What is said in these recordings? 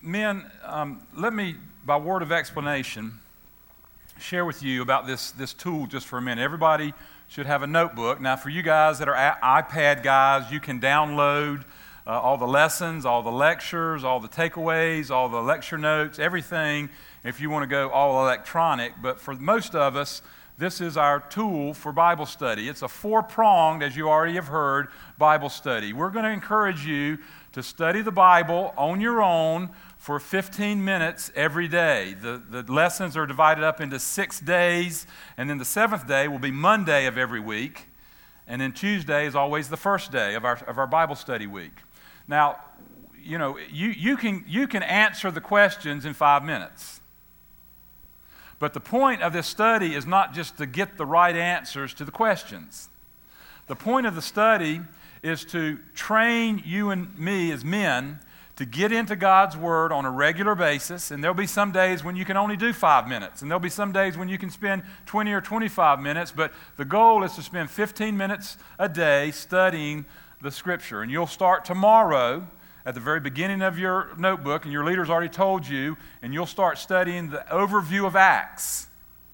Men, let me, by word of explanation, share with you about this tool just for a minute. Everybody should have a notebook. Now, for you guys that are iPad guys, you can download all the lessons, all the lectures, all the takeaways, all the lecture notes, everything, if you want to go all electronic. But for most of us, this is our tool for Bible study. It's a four-pronged, as you already have heard, Bible study. We're going to encourage you to study the Bible on your own for 15 minutes every day. The lessons are divided up into 6 days, and then the seventh day will be Monday of every week, and then Tuesday is always the first day of our Bible study week. Now, you know, you can answer the questions in 5 minutes. But the point of this study is not just to get the right answers to the questions. The point of the study is to train you and me as men to get into God's Word on a regular basis, and there'll be some days when you can only do 5 minutes, and there'll be some days when you can spend 20 or 25 minutes, but the goal is to spend 15 minutes a day studying the Scripture. And you'll start tomorrow at the very beginning of your notebook, and your leader's already told you, and you'll start studying the overview of Acts.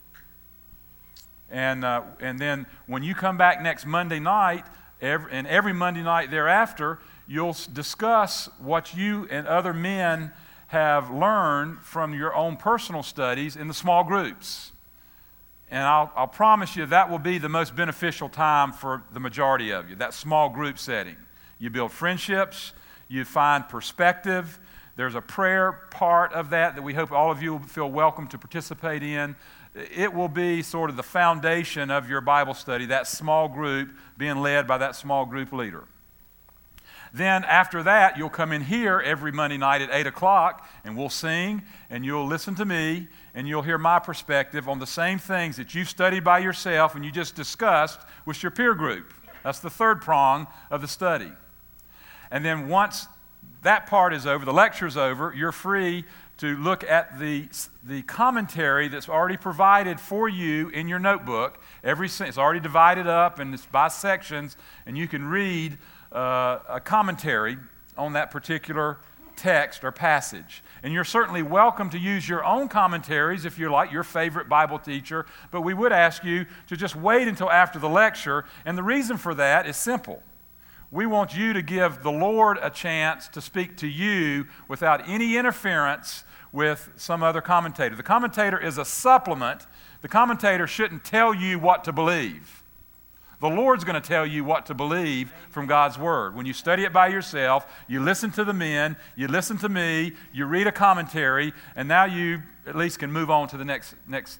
And then when you come back next Monday night, every Monday night thereafter, you'll discuss what you and other men have learned from your own personal studies in the small groups. And I'll promise you that will be the most beneficial time for the majority of you, that small group setting. You build friendships, you find perspective. There's a prayer part of that we hope all of you will feel welcome to participate in. It will be sort of the foundation of your Bible study, that small group being led by that small group leader. Then after that, you'll come in here every Monday night at 8 o'clock, and we'll sing, and you'll listen to me, and you'll hear my perspective on the same things that you've studied by yourself and you just discussed with your peer group. That's the third prong of the study. And then once that part is over, the lecture's over, you're free to look at the commentary that's already provided for you in your notebook. It's already divided up and it's by sections, and you can read a commentary on that particular text or passage. And you're certainly welcome to use your own commentaries if you like, your favorite Bible teacher, but we would ask you to just wait until after the lecture, and the reason for that is simple. We want you to give the Lord a chance to speak to you without any interference with some other commentator. The commentator is a supplement. The commentator shouldn't tell you what to believe. The Lord's going to tell you what to believe from God's Word. When you study it by yourself, you listen to the men, you listen to me, you read a commentary, and now you at least can move on to the next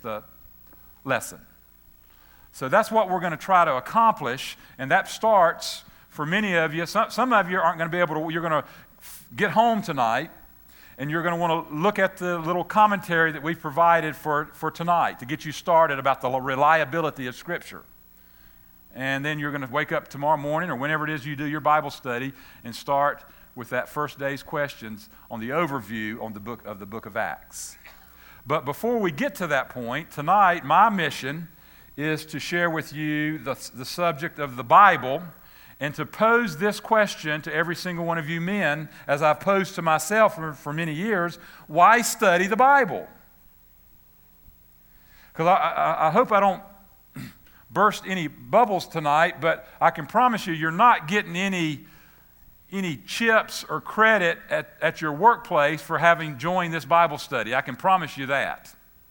lesson. So that's what we're going to try to accomplish, and that starts for many of you. Some of you aren't going to be able to, you're going to get home tonight, and you're going to want to look at the little commentary that we've provided for tonight to get you started about the reliability of Scripture. And then you're going to wake up tomorrow morning or whenever it is you do your Bible study and start with that first day's questions on the overview on the book of Acts. But before we get to that point, tonight my mission is to share with you the subject of the Bible and to pose this question to every single one of you men, as I've posed to myself for many years: why study the Bible? Because I hope I don't burst any bubbles tonight, but I can promise you, you're not getting any chips or credit at your workplace for having joined this Bible study. I can promise you that.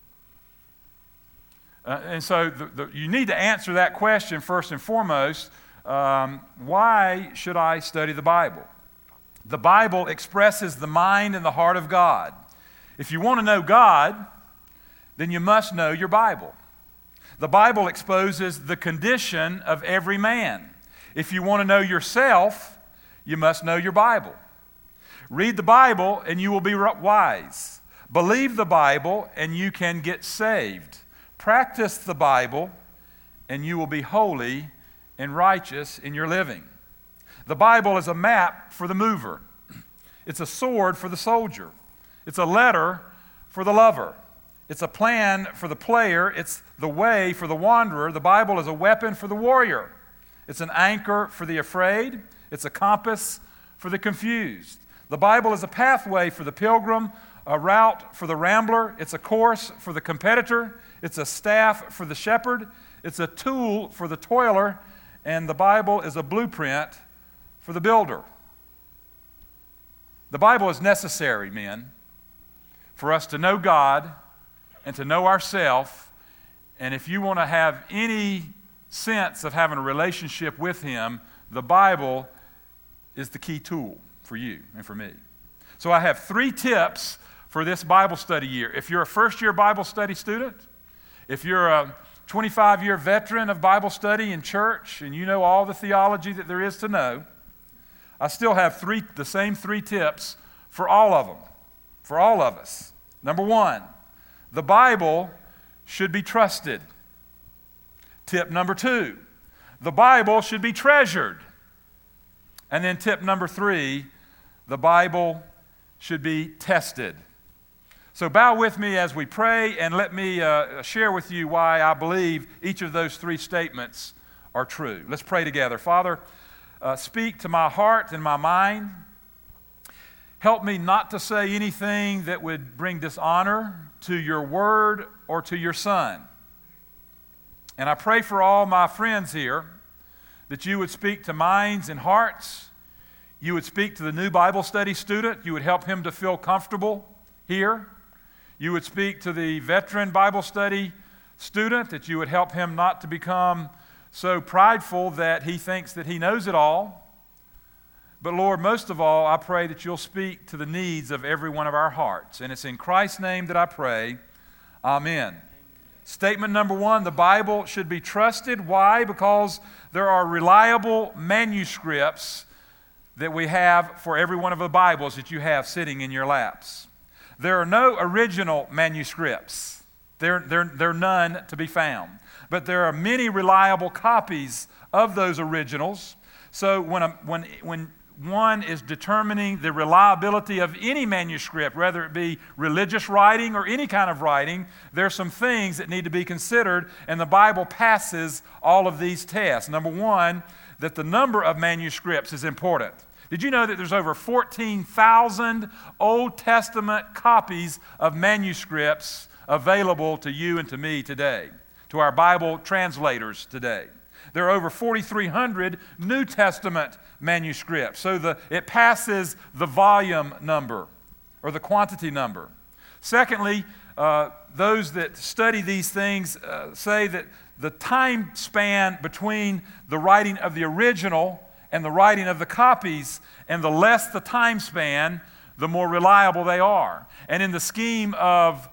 And so you need to answer that question first and foremost. Why should I study the Bible? The Bible expresses the mind and the heart of God. If you want to know God, then you must know your Bible. The Bible exposes the condition of every man. If you want to know yourself, you must know your Bible. Read the Bible and you will be wise. Believe the Bible and you can get saved. Practice the Bible and you will be holy and righteous in your living. The Bible is a map for the mover. It's a sword for the soldier. It's a letter for the lover. It's a plan for the player. It's the way for the wanderer. The Bible is a weapon for the warrior. It's an anchor for the afraid. It's a compass for the confused. The Bible is a pathway for the pilgrim, a route for the rambler. It's a course for the competitor. It's a staff for the shepherd. It's a tool for the toiler. And the Bible is a blueprint for the builder. The Bible is necessary, men, for us to know God and to know ourselves. And if you want to have any sense of having a relationship with Him, the Bible is the key tool for you and for me. So I have 3 tips for this Bible study year. If you're a first-year Bible study student, if you're a 25-year veteran of Bible study in church, and you know all the theology that there is to know, I still have the same 3 tips for all of them, for all of us. Number 1, the Bible should be trusted. Tip number 2, the Bible should be treasured. And then tip number 3, the Bible should be tested. So bow with me as we pray, and let me share with you why I believe each of those 3 statements are true. Let's pray together. Father, speak to my heart and my mind. Help me not to say anything that would bring dishonor to your word or to your Son. And I pray for all my friends here that you would speak to minds and hearts. You would speak to the new Bible study student. You would help him to feel comfortable here. You would speak to the veteran Bible study student, that you would help him not to become so prideful that he thinks that he knows it all. But Lord, most of all, I pray that you'll speak to the needs of every one of our hearts. And it's in Christ's name that I pray. Amen. Statement number 1, the Bible should be trusted. Why? Because there are reliable manuscripts that we have for every one of the Bibles that you have sitting in your laps. There are no original manuscripts. There are none to be found. But there are many reliable copies of those originals. So when one is determining the reliability of any manuscript, whether it be religious writing or any kind of writing, there are some things that need to be considered, and the Bible passes all of these tests. Number 1, that the number of manuscripts is important. Did you know that there's over 14,000 Old Testament copies of manuscripts available to you and to me today, to our Bible translators today? There are over 4,300 New Testament manuscripts. So it passes the volume number or the quantity number. Secondly, those that study these things say that the time span between the writing of the original and the writing of the copies, and the less the time span, the more reliable they are. And in the scheme of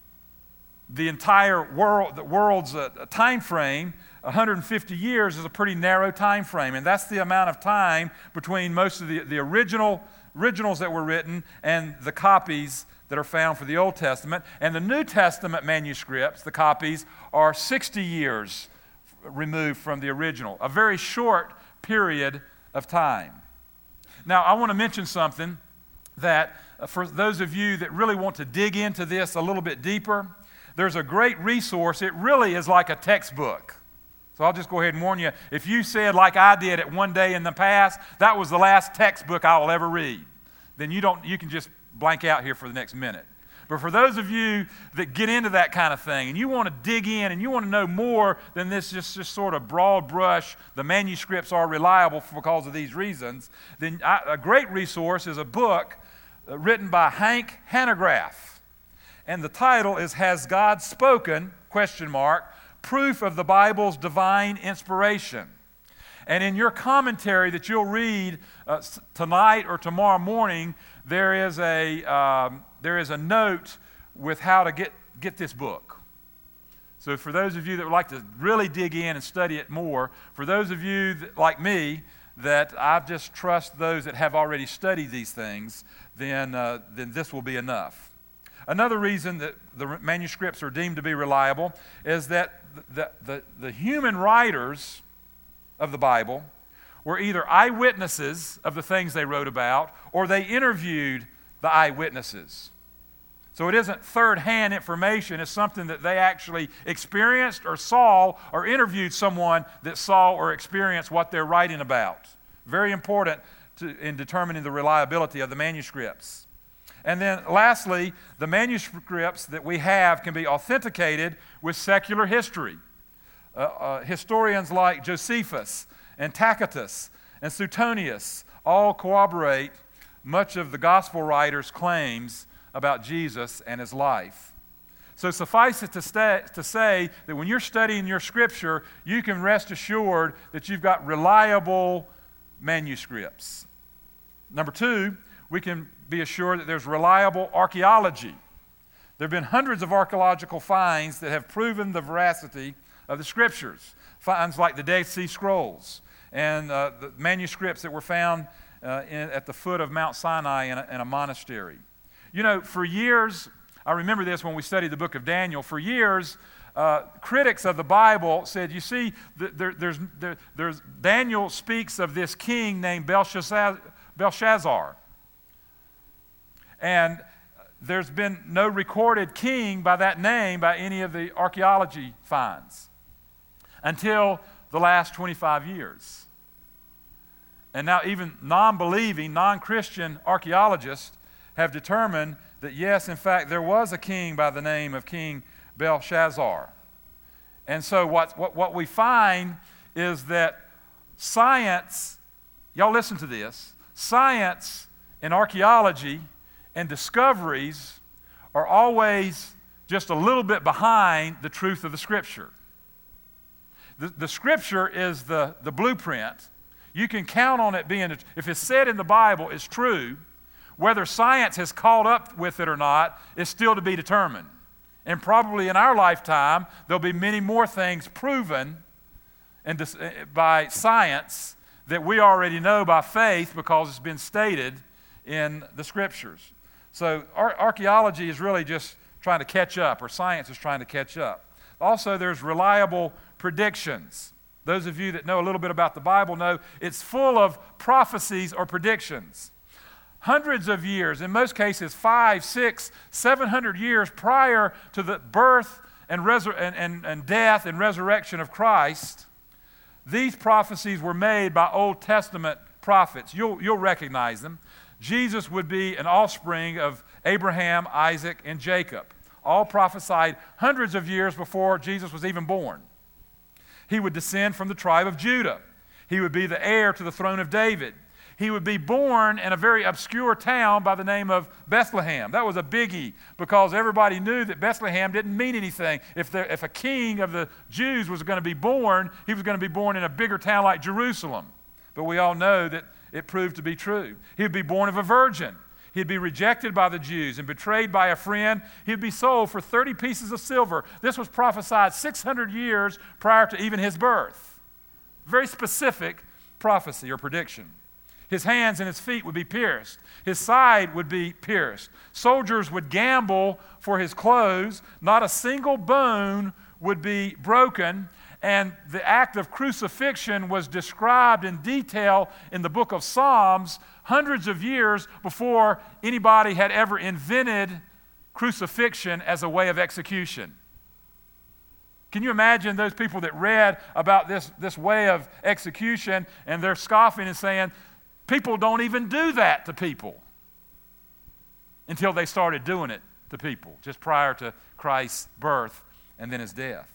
the entire world, the world's time frame, 150 years is a pretty narrow time frame, and that's the amount of time between most of the originals that were written and the copies that are found for the Old Testament. And the New Testament manuscripts, the copies, are 60 years removed from the original, a very short period of time. Now, I want to mention something that for those of you that really want to dig into this a little bit deeper, there's a great resource. It really is like a textbook. So I'll just go ahead and warn you, if you said like I did at one day in the past, that was the last textbook I will ever read, then you can just blank out here for the next minute. But for those of you that get into that kind of thing and you want to dig in and you want to know more than this just sort of broad brush, the manuscripts are reliable because of these reasons, then a great resource is a book written by Hank Hanegraaff. And the title is Has God Spoken? ? Proof of the Bible's Divine Inspiration. And in your commentary that you'll read tonight or tomorrow morning, there is a note with how to get this book. So for those of you that would like to really dig in and study it more, for those of you that, like me, that I just trust those that have already studied these things, then this will be enough. Another reason that the manuscripts are deemed to be reliable is that the human writers of the Bible were either eyewitnesses of the things they wrote about, or they interviewed the eyewitnesses. So it isn't third-hand information. It's something that they actually experienced or saw or interviewed someone that saw or experienced what they're writing about. Very important in determining the reliability of the manuscripts. And then lastly, the manuscripts that we have can be authenticated with secular history. Historians like Josephus and Tacitus and Suetonius all corroborate much of the gospel writers' claims about Jesus and his life. So suffice it to say that when you're studying your scripture, you can rest assured that you've got reliable manuscripts. Number two, we can be assured that there's reliable archaeology. There have been hundreds of archaeological finds that have proven the veracity of the scriptures. Finds like the Dead Sea Scrolls and the manuscripts that were found at the foot of Mount Sinai in a monastery. You know, for years, I remember this when we studied the book of Daniel, for years, critics of the Bible said, you see, Daniel speaks of this king named Belshazzar. And there's been no recorded king by that name by any of the archaeology finds until the last 25 years. And now even non-believing, non-Christian archaeologists have determined that yes, in fact, there was a king by the name of King Belshazzar. And so what we find is that science, y'all listen to this, science and archaeology and discoveries are always just a little bit behind the truth of the Scripture. The Scripture is the blueprint. You can count on it being, if it's said in the Bible, it's true. Whether science has caught up with it or not is still to be determined. And probably in our lifetime, there'll be many more things proven by science that we already know by faith because it's been stated in the Scriptures. So archaeology is really just trying to catch up, or science is trying to catch up. Also, there's reliable predictions. Those of you that know a little bit about the Bible know it's full of prophecies or predictions. Hundreds of years, in most cases 500, 600, 700 years prior to the birth and death and resurrection of Christ, these prophecies were made by Old Testament prophets. You'll recognize them. Jesus would be an offspring of Abraham, Isaac, and Jacob, all prophesied hundreds of years before Jesus was even born. He would descend from the tribe of Judah. He would be the heir to the throne of David. He would be born in a very obscure town by the name of Bethlehem. That was a biggie because everybody knew that Bethlehem didn't mean anything. If a king of the Jews was going to be born, he was going to be born in a bigger town like Jerusalem. But we all know that it proved to be true. He would be born of a virgin. He'd be rejected by the Jews and betrayed by a friend. He'd be sold for 30 pieces of silver. This was prophesied 600 years prior to even his birth. Very specific prophecy or prediction. His hands and his feet would be pierced. His side would be pierced. Soldiers would gamble for his clothes. Not a single bone would be broken. And the act of crucifixion was described in detail in the book of Psalms hundreds of years before anybody had ever invented crucifixion as a way of execution. Can you imagine those people that read about this way of execution and they're scoffing and saying, people don't even do that to people, until they started doing it to people just prior to Christ's birth and then his death.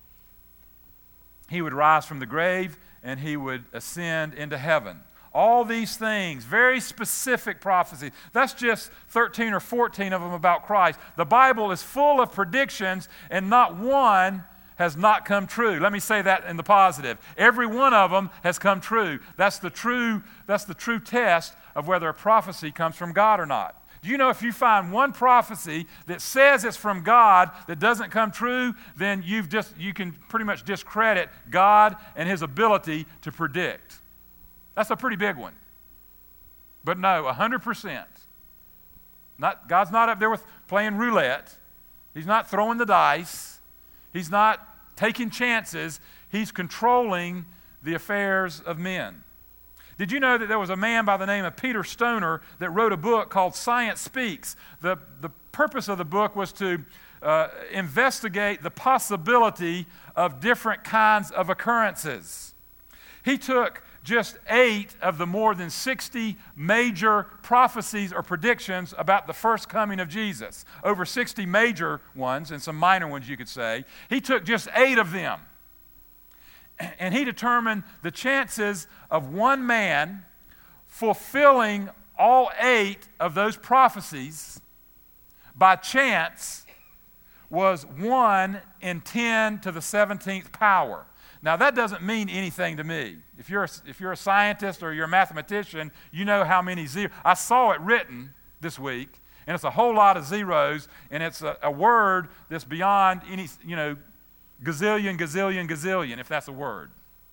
He would rise from the grave and he would ascend into heaven. All these things, very specific prophecies. That's just 13 or 14 of them about Christ. The Bible is full of predictions and not one has not come true. Let me say that in the positive. Every one of them has come true. That's the true test of whether a prophecy comes from God or not. Do you know if you find one prophecy that says it's from God that doesn't come true, then you can pretty much discredit God and his ability to predict. That's a pretty big one. But no, 100%. God's not up there with playing roulette. He's not throwing the dice. He's not taking chances. He's controlling the affairs of men. Did you know that there was a man by the name of Peter Stoner that wrote a book called Science Speaks? The purpose of the book was to investigate the possibility of different kinds of occurrences. He took just 8 of the more than 60 major prophecies or predictions about the first coming of Jesus. Over 60 major ones and some minor ones, you could say. He took just 8 of them. And he determined the chances of one man fulfilling all 8 of those prophecies by chance was 1 in 10 to the 17th power. Now, that doesn't mean anything to me. If you're a scientist or you're a mathematician, you know how many zeros. I saw it written this week, and it's a whole lot of zeros, and it's a word that's beyond any, gazillion, gazillion, gazillion, if that's a word.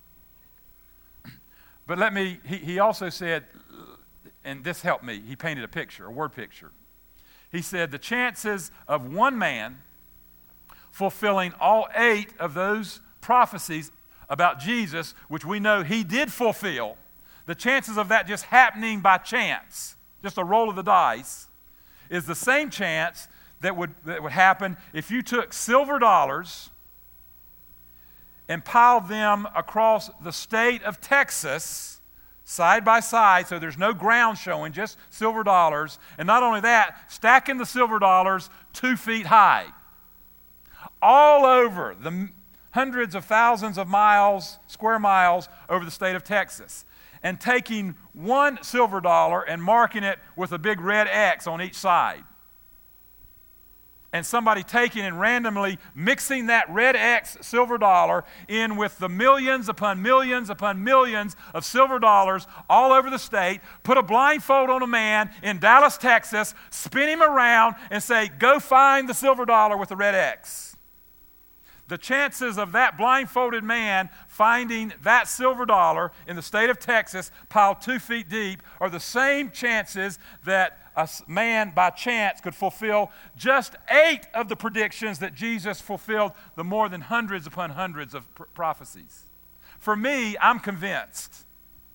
But he also said, and this helped me, he painted a picture, a word picture. He said the chances of one man fulfilling all 8 of those prophecies about Jesus, which we know he did fulfill, the chances of that just happening by chance, just a roll of the dice, is the same chance that would happen if you took silver dollars and piled them across the state of Texas side by side, so there's no ground showing, just silver dollars. And not only that, stacking the silver dollars 2 feet high. All over the hundreds of thousands of miles, square miles, over the state of Texas. And taking one silver dollar and marking it with a big red X on each side. And somebody taking and randomly mixing that red X silver dollar in with the millions upon millions upon millions of silver dollars all over the state, put a blindfold on a man in Dallas, Texas, spin him around and say, go find the silver dollar with the red X. The chances of that blindfolded man finding that silver dollar in the state of Texas piled 2 feet deep are the same chances that a man by chance could fulfill just 8 of the predictions that Jesus fulfilled, the more than hundreds upon hundreds of prophecies. For me, I'm convinced.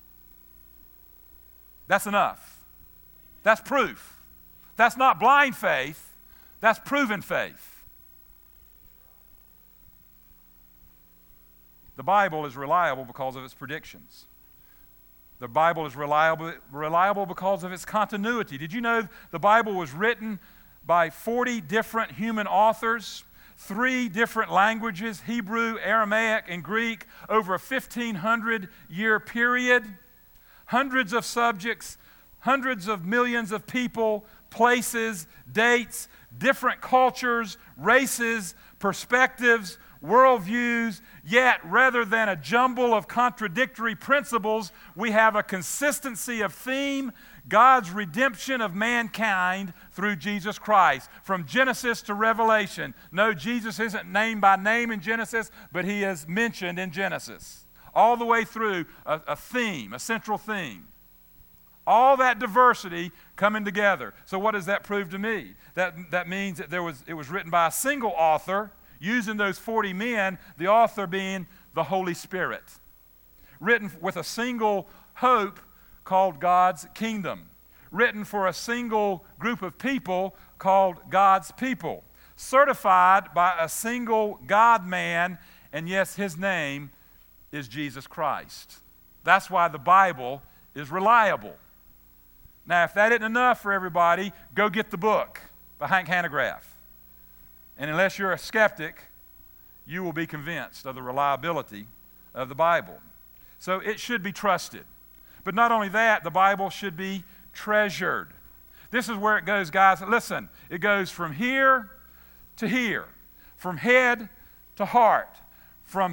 That's enough. That's proof. That's not blind faith. That's proven faith. The Bible is reliable because of its predictions. The Bible is reliable because of its continuity. Did you know the Bible was written by 40 different human authors, 3 different languages, Hebrew, Aramaic, and Greek, over a 1,500-year period? Hundreds of subjects, hundreds of millions of people, places, dates, different cultures, races, perspectives, worldviews, yet rather than a jumble of contradictory principles, we have a consistency of theme, God's redemption of mankind through Jesus Christ. From Genesis to Revelation. No, Jesus isn't named by name in Genesis, but he is mentioned in Genesis. All the way through a theme, a central theme. All that diversity coming together. So what does that prove to me? That means that it was written by a single author, using those 40 men, the author being the Holy Spirit. Written with a single hope called God's kingdom. Written for a single group of people called God's people. Certified by a single God-man, and yes, his name is Jesus Christ. That's why the Bible is reliable. Now, if that isn't enough for everybody, go get the book by Hank Hanegraaff. And unless you're a skeptic, you will be convinced of the reliability of the Bible. So it should be trusted. But not only that, the Bible should be treasured. This is where it goes, guys. Listen, it goes from here to here, from head to heart, from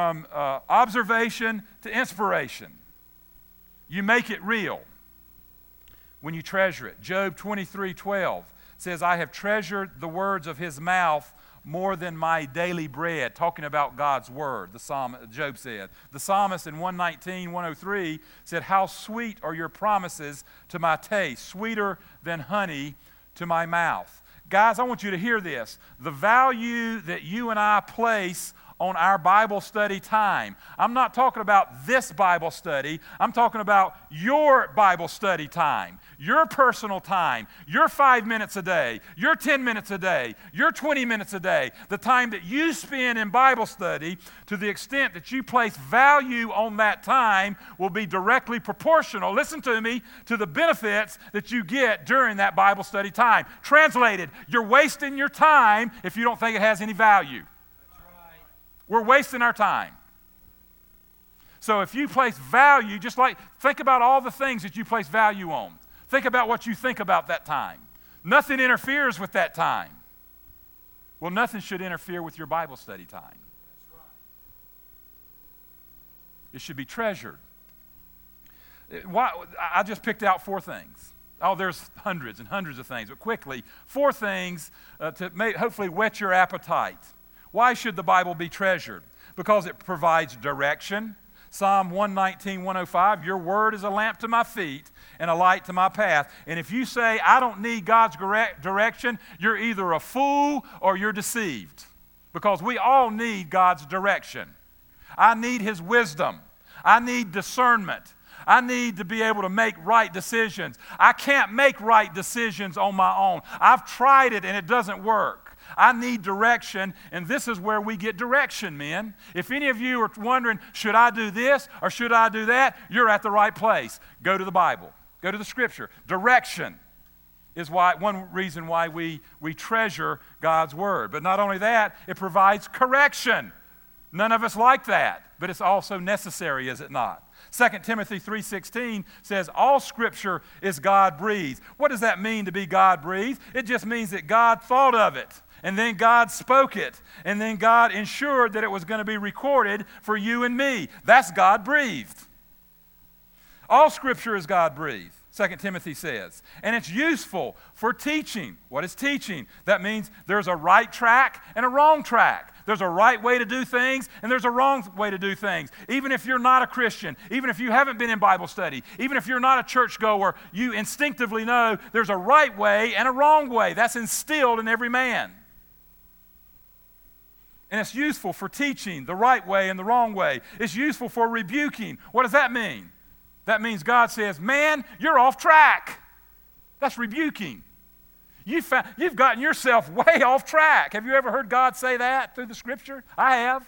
observation to inspiration. You make it real when you treasure it. Job 23:12 says, I have treasured the words of his mouth more than my daily bread. Talking about God's word, Job said. The psalmist in 119:103 said, how sweet are your promises to my taste, sweeter than honey to my mouth. Guys, I want you to hear this. The value that you and I place on our Bible study time. I'm not talking about this Bible study. I'm talking about your Bible study time, your personal time, your 5 minutes a day, your 10 minutes a day, your 20 minutes a day, the time that you spend in Bible study. To the extent that you place value on that time will be directly proportional, listen to me, to the benefits that you get during that Bible study time. Translated, you're wasting your time if you don't think it has any value. We're wasting our time. So if you place value, just like, think about all the things that you place value on. Think about what you think about that time. Nothing interferes with that time. Well, nothing should interfere with your Bible study time. That's right. It should be treasured. I just picked out 4 things. Oh, there's hundreds and hundreds of things, but quickly, 4 things to hopefully whet your appetite. Why should the Bible be treasured? Because it provides direction. Psalm 119, 105, your word is a lamp to my feet and a light to my path. And if you say, I don't need God's direction, you're either a fool or you're deceived. Because we all need God's direction. I need His wisdom. I need discernment. I need to be able to make right decisions. I can't make right decisions on my own. I've tried it and it doesn't work. I need direction, and this is where we get direction, men. If any of you are wondering, should I do this or should I do that? You're at the right place. Go to the Bible. Go to the Scripture. Direction is one reason why we treasure God's Word. But not only that, it provides correction. None of us like that, but it's also necessary, is it not? 2 Timothy 3:16 says, all Scripture is God-breathed. What does that mean to be God-breathed? It just means that God thought of it, and then God spoke it, and then God ensured that it was going to be recorded for you and me. That's God-breathed. All Scripture is God-breathed, 2 Timothy says. And it's useful for teaching. What is teaching? That means there's a right track and a wrong track. There's a right way to do things, and there's a wrong way to do things. Even if you're not a Christian, even if you haven't been in Bible study, even if you're not a churchgoer, you instinctively know there's a right way and a wrong way. That's instilled in every man. And it's useful for teaching the right way and the wrong way. It's useful for rebuking. What does that mean? That means God says, man, you're off track. That's rebuking. You've gotten yourself way off track. Have you ever heard God say that through the Scripture? I have.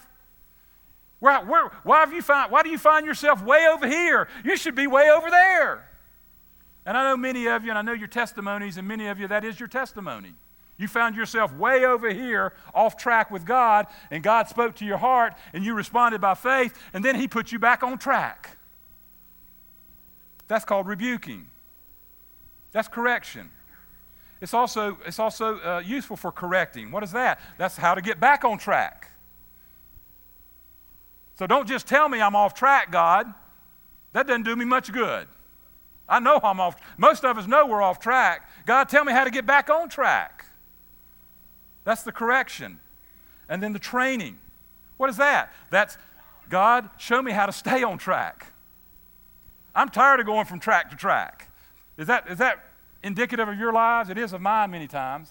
Why do you find yourself way over here? You should be way over there. And I know many of you, and I know your testimonies, and many of you, that is your testimony. You found yourself way over here, off track with God, and God spoke to your heart, and you responded by faith, and then He put you back on track. That's called rebuking. That's correction. It's also useful for correcting. What is that? That's how to get back on track. So don't just tell me I'm off track, God. That doesn't do me much good. I know I'm off. Most of us know we're off track. God, tell me how to get back on track. That's the correction. And then the training. What is that? That's, God, show me how to stay on track. I'm tired of going from track to track. Is that indicative of your lives? It is of mine many times.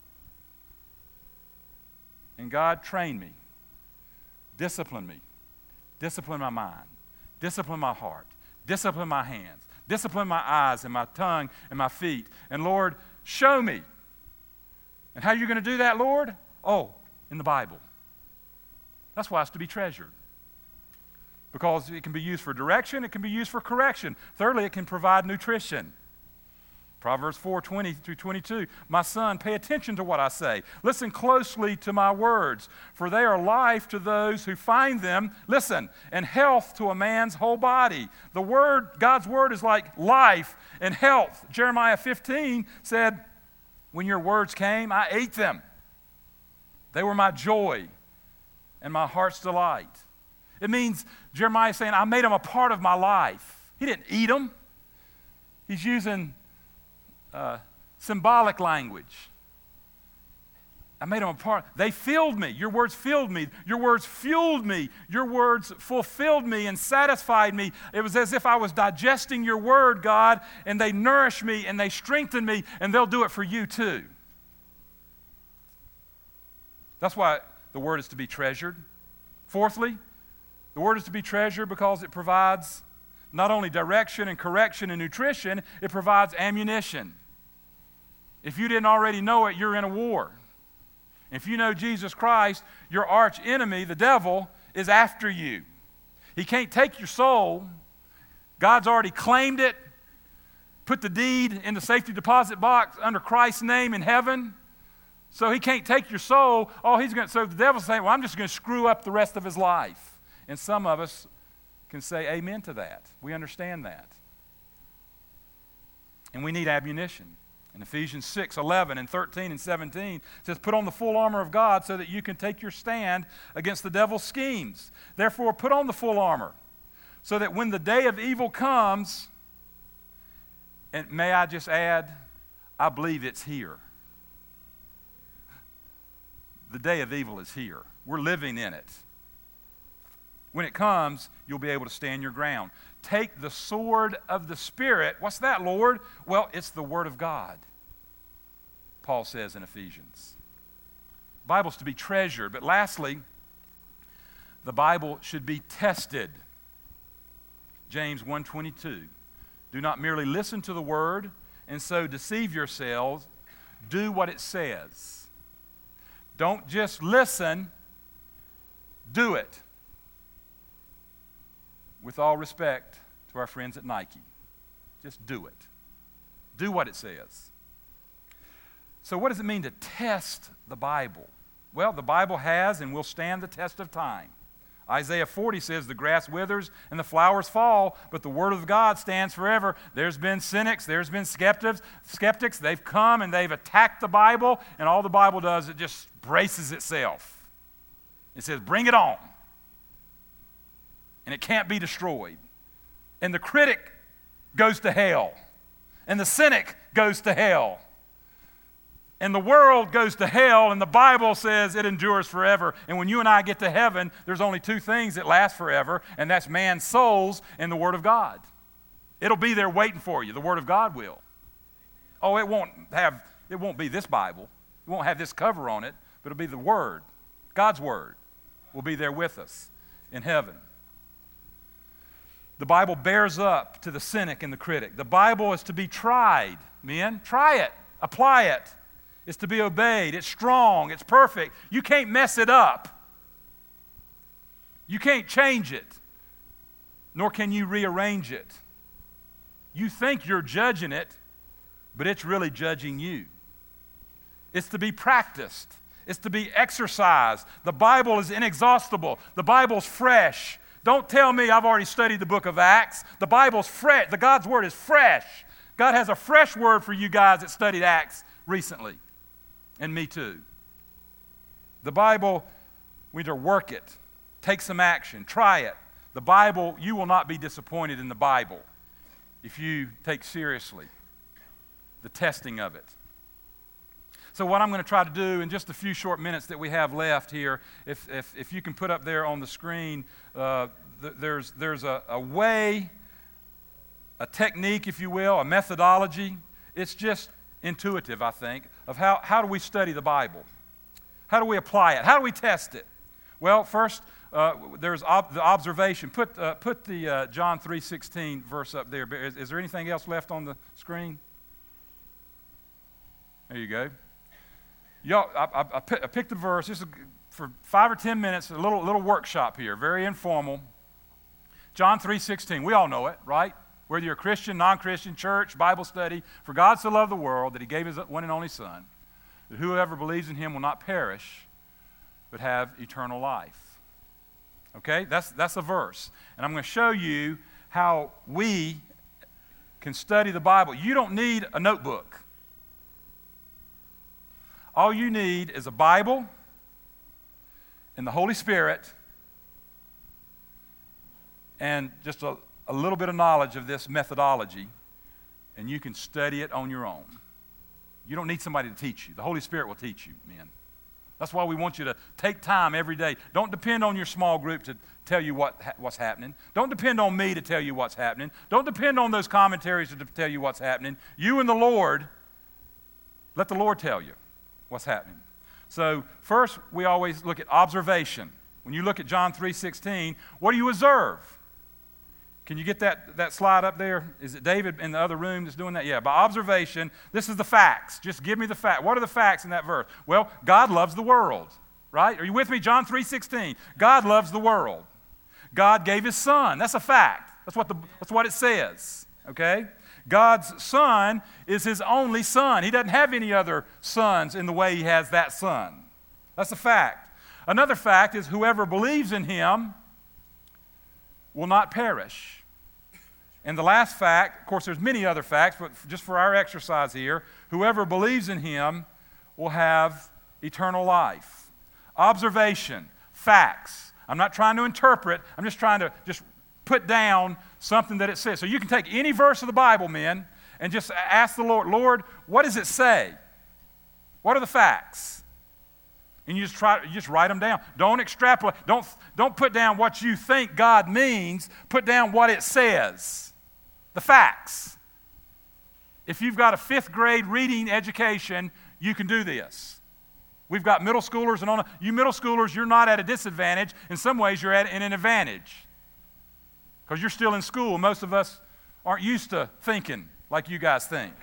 And God, train me. Discipline me. Discipline my mind. Discipline my heart. Discipline my hands. Discipline my eyes and my tongue and my feet. And Lord, show me. And how are you going to do that, Lord? Oh, in the Bible. That's why it's to be treasured. Because it can be used for direction, it can be used for correction. Thirdly, it can provide nutrition. Proverbs 4:20 through 22. My son, pay attention to what I say. Listen closely to my words, for they are life to those who find them. Listen, and health to a man's whole body. The word, God's word is like life and health. Jeremiah 15 said, when your words came, I ate them. They were my joy and my heart's delight. It means Jeremiah is saying, I made them a part of my life. He didn't eat them. He's using symbolic language. I made them a part. They filled me. Your words filled me. Your words fueled me. Your words fulfilled me and satisfied me. It was as if I was digesting your word, God, and they nourish me and they strengthen me, and they'll do it for you too. That's why the word is to be treasured. Fourthly, the Word is to be treasured because it provides not only direction and correction and nutrition, it provides ammunition. If you didn't already know it, you're in a war. If you know Jesus Christ, your arch enemy, the devil, is after you. He can't take your soul. God's already claimed it, put the deed in the safety deposit box under Christ's name in heaven. So he can't take your soul. So the devil's saying, well, I'm just going to screw up the rest of his life. And some of us can say amen to that. We understand that. And we need ammunition. In Ephesians 6, 11, and 13, and 17, it says, put on the full armor of God so that you can take your stand against the devil's schemes. Therefore, put on the full armor so that when the day of evil comes, and may I just add, I believe it's here. The day of evil is here. We're living in it. When it comes, you'll be able to stand your ground. Take the sword of the Spirit. What's that, Lord? Well, it's the Word of God, Paul says in Ephesians. The Bible's to be treasured. But lastly, the Bible should be tested. James 1:22. Do not merely listen to the Word and so deceive yourselves. Do what it says. Don't just listen. Do it. With all respect to our friends at Nike, just do it. Do what it says. So what does it mean to test the Bible? Well, the Bible has and will stand the test of time. Isaiah 40 says, the grass withers and the flowers fall, but the word of God stands forever. There's been cynics, there's been skeptics. They've come and they've attacked the Bible, and all the Bible does, it just braces itself. It says, bring it on. And it can't be destroyed. And the critic goes to hell. And the cynic goes to hell. And the world goes to hell, and the Bible says it endures forever. And when you and I get to heaven, there's only two things that last forever, and that's man's souls and the Word of God. It'll be there waiting for you. The Word of God will. Oh, it won't be this Bible. It won't have this cover on it, but it'll be the Word. God's Word will be there with us in heaven. The Bible bears up to the cynic and the critic. The Bible is to be tried, men. Try it. Apply it. It's to be obeyed. It's strong. It's perfect. You can't mess it up. You can't change it, nor can you rearrange it. You think you're judging it, but it's really judging you. It's to be practiced. It's to be exercised. The Bible is inexhaustible. The Bible's fresh. Don't tell me I've already studied the book of Acts. The Bible's fresh. God's Word is fresh. God has a fresh word for you guys that studied Acts recently. And me too. The Bible, we need to work it. Take some action. Try it. The Bible, you will not be disappointed in the Bible if you take seriously the testing of it. So what I'm going to try to do in just a few short minutes that we have left here, if you can put up there on the screen, there's a way, a technique, if you will, a methodology. It's just intuitive, I think, of how do we study the Bible? How do we apply it? How do we test it? Well, first, there's the observation. Put the John 3:16 verse up there. Is there anything else left on the screen? There you go. Y'all, I picked a verse. This is for 5 or 10 minutes, a little workshop here, very informal. John 3:16. We all know it, right? Whether you're a Christian, non-Christian, church, Bible study, for God so loved the world that he gave his one and only Son, that whoever believes in him will not perish, but have eternal life. Okay? That's a verse. And I'm going to show you how we can study the Bible. You don't need a notebook. All you need is a Bible and the Holy Spirit and just a little bit of knowledge of this methodology, and you can study it on your own. You don't need somebody to teach you. The Holy Spirit will teach you, men. That's why we want you to take time every day. Don't depend on your small group to tell you what's happening. Don't depend on me to tell you what's happening. Don't depend on those commentaries to tell you what's happening. You and the Lord, let the Lord tell you what's happening. So first, we always look at observation. When you look at John 3:16, what do you observe? Can you get that slide up there? Is it David in the other room that's doing that? Yeah, by observation, this is the facts. Just give me the fact. What are the facts in that verse? Well, God loves the world, right? Are you with me? John 3:16. God loves the world. God gave his son. That's a fact. That's what it says, okay? God's son is his only son. He doesn't have any other sons in the way he has that son. That's a fact. Another fact is whoever believes in him will not perish. And the last fact, of course there's many other facts, but just for our exercise here, whoever believes in him will have eternal life. Observation, facts. I'm not trying to interpret, I'm just trying to put down something that it says. So you can take any verse of the Bible, men, and just ask the Lord, Lord, what does it say? What are the facts? And you just write them down. Don't extrapolate. Don't put down what you think God means. Put down what it says. The facts. If you've got a 5th grade reading education, you can do this. We've got middle schoolers and on. You middle schoolers, you're not at a disadvantage. In some ways, you're in an advantage. Because you're still in school. Most of us aren't used to thinking like you guys think.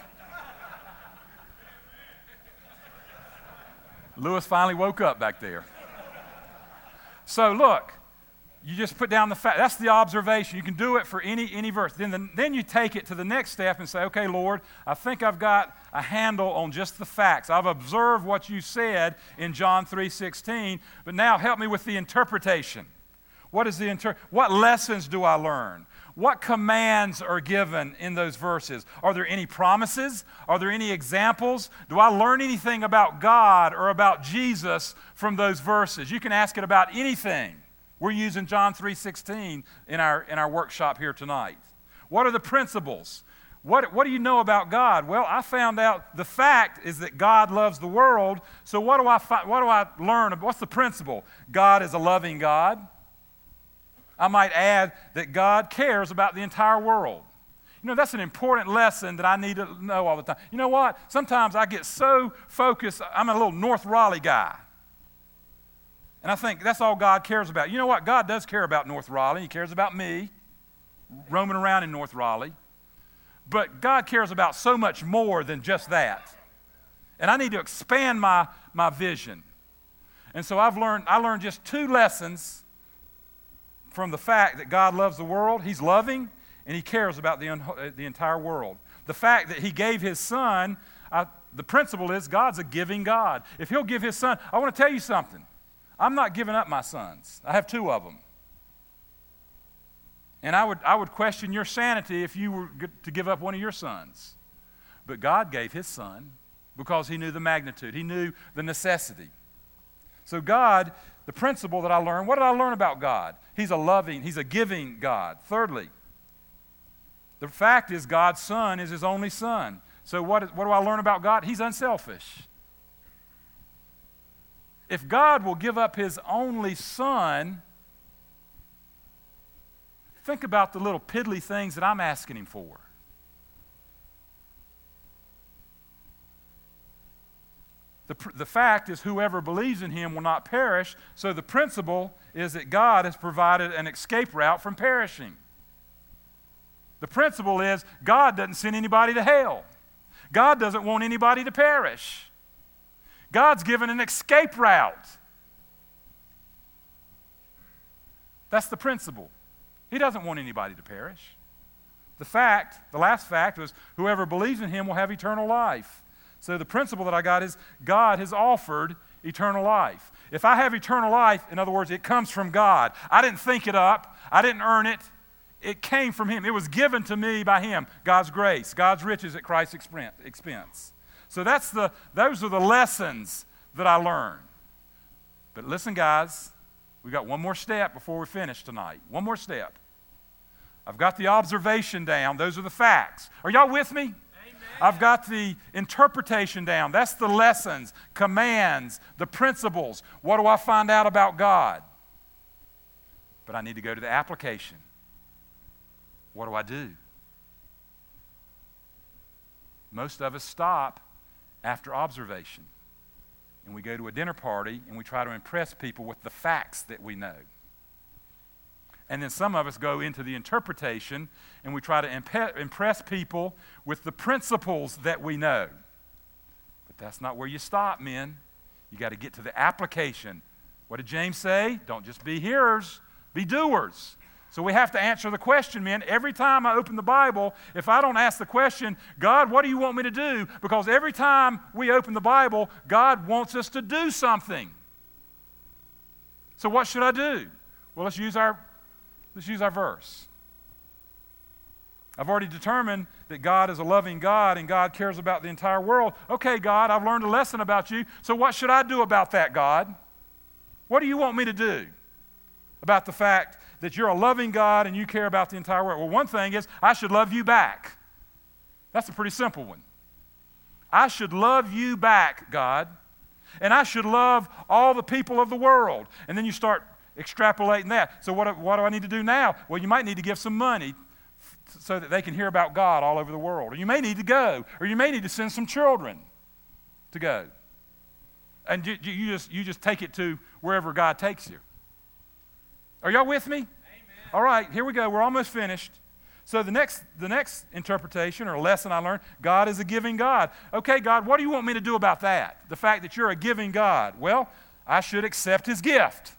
Lewis finally woke up back there. So look, you just put down the fact. That's the observation. You can do it for any verse. Then you take it to the next step and say, okay, Lord, I think I've got a handle on just the facts. I've observed what you said in John 3:16, but now help me with the interpretation. What lessons do I learn? What commands are given in those verses? Are there any promises? Are there any examples? Do I learn anything about God or about Jesus from those verses? You can ask it about anything. We're using John 3:16 in our workshop here tonight. What are the principles? What do you know about God? Well, I found out the fact is that God loves the world. So what do I learn? What's the principle? God is a loving God. I might add that God cares about the entire world. You know, that's an important lesson that I need to know all the time. You know what? Sometimes I get so focused. I'm a little North Raleigh guy. And I think that's all God cares about. You know what? God does care about North Raleigh. He cares about me, roaming around in North Raleigh. But God cares about so much more than just that. And I need to expand my vision. And so I learned just 2 lessons from the fact that God loves the world. He's loving, and he cares about the entire world. The fact that he gave his son, the principle is God's a giving God. If he'll give his son, I want to tell you something. I'm not giving up my sons. I have 2 of them. And I would question your sanity if you were to give up one of your sons. But God gave his son because he knew the magnitude. He knew the necessity. So God, the principle that I learned, what did I learn about God? He's a giving God. Thirdly, the fact is God's son is his only son. So what do I learn about God? He's unselfish. If God will give up his only son, think about the little piddly things that I'm asking him for. The fact is whoever believes in him will not perish, so the principle is that God has provided an escape route from perishing. The principle is God doesn't send anybody to hell. God doesn't want anybody to perish. God's given an escape route. That's the principle. He doesn't want anybody to perish. The last fact was whoever believes in him will have eternal life. So the principle that I got is God has offered eternal life. If I have eternal life, in other words, it comes from God. I didn't think it up. I didn't earn it. It came from him. It was given to me by him. God's grace, God's riches at Christ's expense. So those are the lessons that I learned. But listen, guys, we got one more step before we finish tonight. One more step. I've got the observation down. Those are the facts. Are y'all with me? I've got the interpretation down. That's the lessons, commands, the principles. What do I find out about God? But I need to go to the application. What do I do? Most of us stop after observation. and we go to a dinner party and we try to impress people with the facts that we know. And then some of us go into the interpretation and we try to impress people with the principles that we know. But that's not where you stop, men. You got to get to the application. What did James say? Don't just be hearers, be doers. So we have to answer the question, men. Every time I open the Bible, if I don't ask the question, God, what do you want me to do? Because every time we open the Bible, God wants us to do something. So what should I do? Well, let's use our verse. I've already determined that God is a loving God and God cares about the entire world. Okay, God, I've learned a lesson about you. So what should I do about that, God? What do you want me to do about the fact that you're a loving God and you care about the entire world? Well, one thing is I should love you back. That's a pretty simple one. I should love you back, God, and I should love all the people of the world. And then you start extrapolating that. So what do I need to do now? Well, you might need to give some money so that they can hear about God all over the world. Or you may need to go, or you may need to send some children to go. And you just take it to wherever God takes you. Are y'all with me? Amen. All right, here we go. We're almost finished. So the next interpretation or lesson I learned, God is a giving God. Okay, God, what do you want me to do about that? The fact that you're a giving God. Well, I should accept his gift.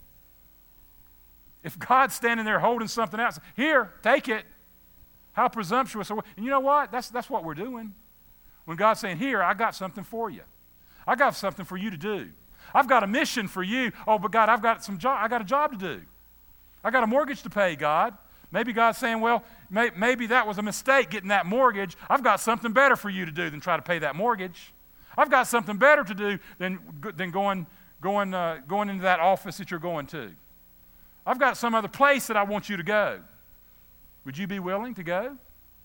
If God's standing there holding something else, here, take it. How presumptuous. And you know what? That's what we're doing. When God's saying, here, I got something for you. I got something for you to do. I've got a mission for you. Oh, but God, I got a job to do. I got a mortgage to pay, God. Maybe God's saying, well, maybe that was a mistake getting that mortgage. I've got something better for you to do than try to pay that mortgage. I've got something better to do than going into that office that you're going to. I've got some other place that I want you to go. Would you be willing to go?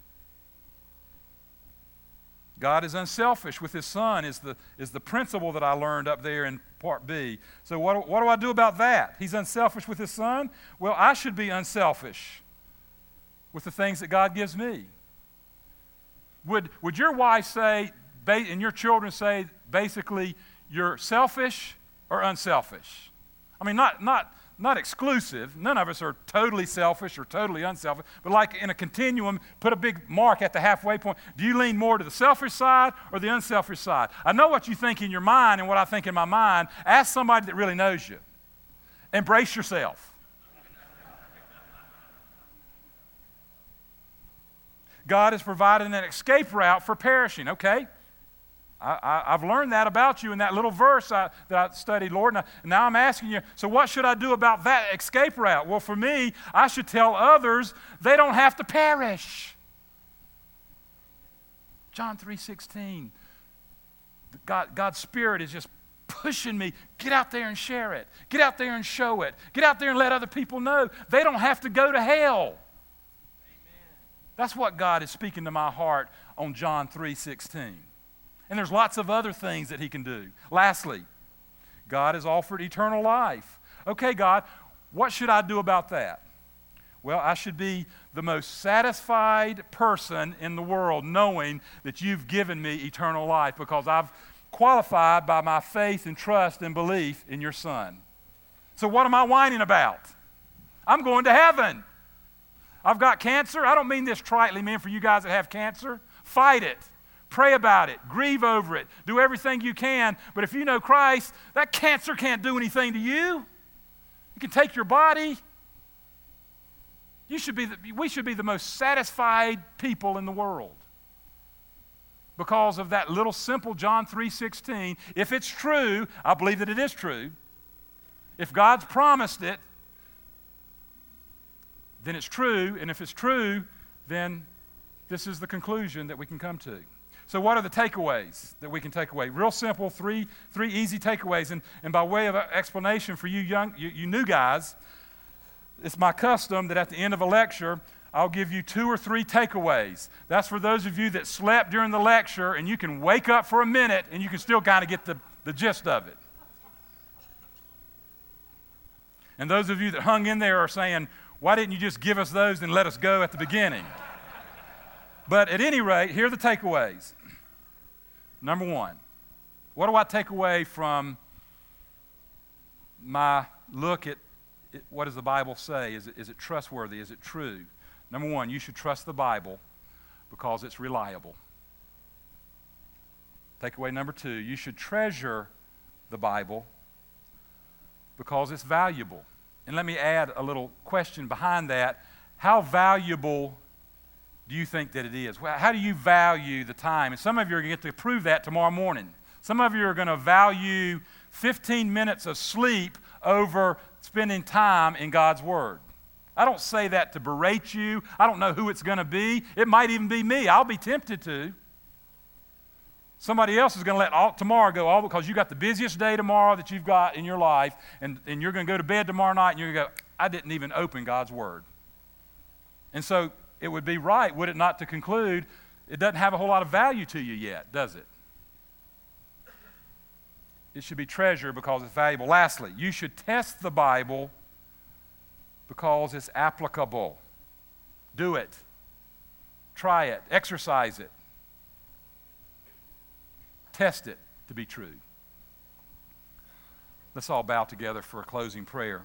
God is unselfish with his son is the principle that I learned up there in part B. So what do I do about that? He's unselfish with his son? Well, I should be unselfish with the things that God gives me. Would your wife say, and your children say, basically, you're selfish or unselfish? I mean, not exclusive. None of us are totally selfish or totally unselfish, but like in a continuum, put a big mark at the halfway point. Do you lean more to the selfish side or the unselfish side? I know what you think in your mind and what I think in my mind. Ask somebody that really knows you. Embrace yourself. God has provided an escape route for perishing, okay? I've learned that about you in that little verse that I studied, Lord. And now I'm asking you, so what should I do about that escape route? Well, for me, I should tell others they don't have to perish. John 3:16. God's Spirit is just pushing me. Get out there and share it. Get out there and show it. Get out there and let other people know. They don't have to go to hell. Amen. That's what God is speaking to my heart on John 3:16. And there's lots of other things that he can do. Lastly, God has offered eternal life. Okay, God, what should I do about that? Well, I should be the most satisfied person in the world knowing that you've given me eternal life because I've qualified by my faith and trust and belief in your Son. So what am I whining about? I'm going to heaven. I've got cancer. I don't mean this tritely, man, for you guys that have cancer. Fight it. Pray about it. Grieve over it. Do everything you can. But if you know Christ, that cancer can't do anything to you. It can take your body. We should be the most satisfied people in the world because of that little simple John 3:16. If it's true, I believe that it is true. If God's promised it, then it's true. And if it's true, then this is the conclusion that we can come to. So what are the takeaways that we can take away? Real simple, three easy takeaways. And by way of explanation for you new guys, it's my custom that at the end of a lecture, I'll give you 2 or 3 takeaways. That's for those of you that slept during the lecture and you can wake up for a minute and you can still kind of get the gist of it. And those of you that hung in there are saying, why didn't you just give us those and let us go at the beginning? But at any rate, here are the takeaways. Number 1, What do I take away from my look at what does the Bible say? Is it trustworthy? Is it true? Number one, you should trust the Bible because it's reliable. Takeaway number two, you should treasure the Bible because it's valuable. And let me add a little question behind that. How valuable do you think that it is? How do you value the time? And some of you are going to get to prove that tomorrow morning. Some of you are going to value 15 minutes of sleep over spending time in God's Word. I don't say that to berate you. I don't know who it's going to be. It might even be me. I'll be tempted to. Somebody else is going to let tomorrow go all because you got the busiest day tomorrow that you've got in your life, and you're going to go to bed tomorrow night and you're going to go, I didn't even open God's Word. And so it would be right, would it not, to conclude it doesn't have a whole lot of value to you yet, does it? It should be treasured because it's valuable. Lastly, you should test the Bible because it's applicable. Do it. Try it. Exercise it. Test it to be true. Let's all bow together for a closing prayer.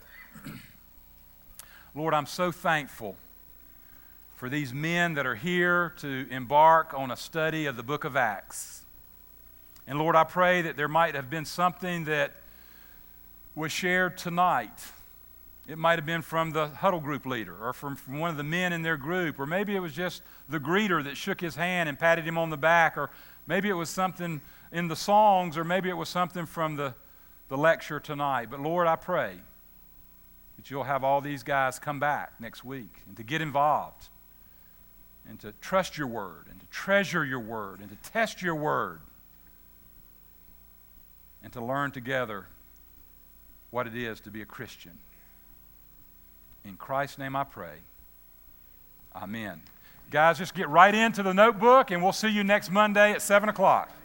Lord, I'm so thankful for these men that are here to embark on a study of the book of Acts. And Lord, I pray that there might have been something that was shared tonight. It might have been from the huddle group leader or from one of the men in their group, or maybe it was just the greeter that shook his hand and patted him on the back, or maybe it was something in the songs, or maybe it was something from the lecture tonight. But Lord, I pray that you'll have all these guys come back next week and to get involved and to trust your word and to treasure your word and to test your word and to learn together what it is to be a Christian. In Christ's name I pray. Amen. Guys, just get right into the notebook, and we'll see you next Monday at 7 o'clock.